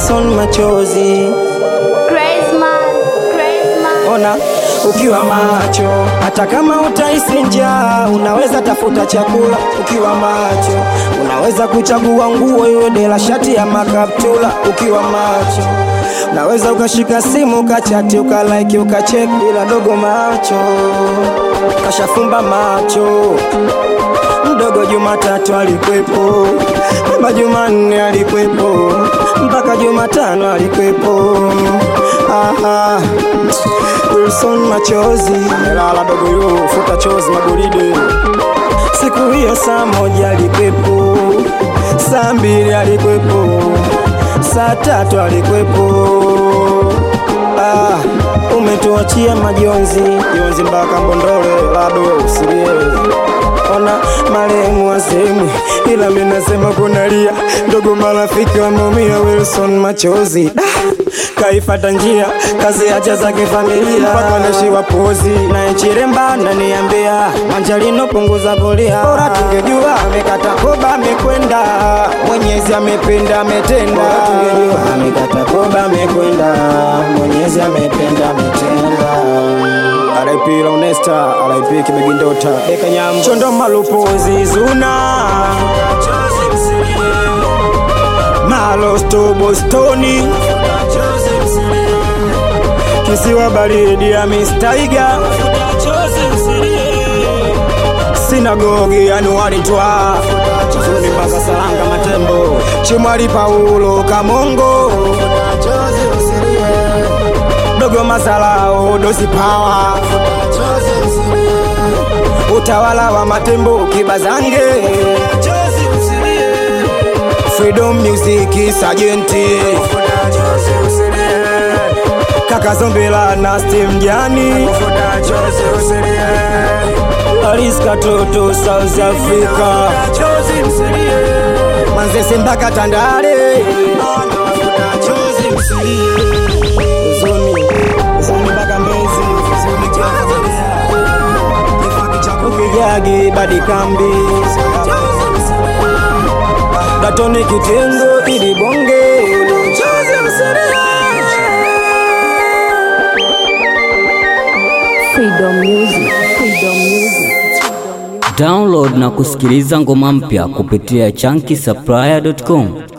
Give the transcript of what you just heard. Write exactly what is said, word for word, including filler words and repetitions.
Wilson Machozi. Crazy man, crazy man. Ona ukiwa macho, hata kama utahisi njaa, unaweza tafuta chakula. Ukiwa macho, unaweza kuchagua nguo iwe dela, shati ya makaptula. Ukiwa macho, unaweza ukashika simu ukachati, ukalike, ukacheki. Ila dogo macho kashafumba macho. Mdogo Jumatatu alikwepo, Baba Jumanne alikwepo, mpaka Jumatano alikwepo. Aha, Wilson Machozi amelala dogo yu, futa chozi magoride. Siku hiyo saa moja alikwepo, saa mbili alikwepo, saa tatu alikwepo. Ah, umetuachia majonzi, jonzi mpaka Mbondole, lado usilie. Ona marehemu wasemi, ila mimi nasema kunalia. Ndogo marafiki wameumia, Wilson Machozi kaifata njia, kazi acha zake familia, mpaka nashiwa pozi. Na Chiremba naniambia, Manjalino punguza bolia. Bora tungejua amekata koba amekwenda, Mwenyezi amependa ametenda. Bora tungejua amekata koba amekwenda, Mwenyezi amependa ametenda. R I P Launesta, R I P Kibegindota, Eka Nyambo, Chondo Malupozi Zuna, Malosto Bostoni, Kisiwa baridi ya Mistaiga, Sinagogi Anuari Twa, Zuni mpaka Salanga Matembo, Chimwali Paulo Kamongo, Dogo Masalao Dosi Power, Utawala wa Matembo Kibazange, Freedom Music Sajenti, Kaka Zombela na Steam Jani, Aliska Toto South Africa, Manzese mpaka Tandale, Zoni Zoni mpaka Mbezi, Ukijagi Badi Kambi, Datoni Kitengo Idi Bonge, Freedom Music, Freedom Music. Download na kusikiliza ngoma mpya kupitia chunky supplier dot com.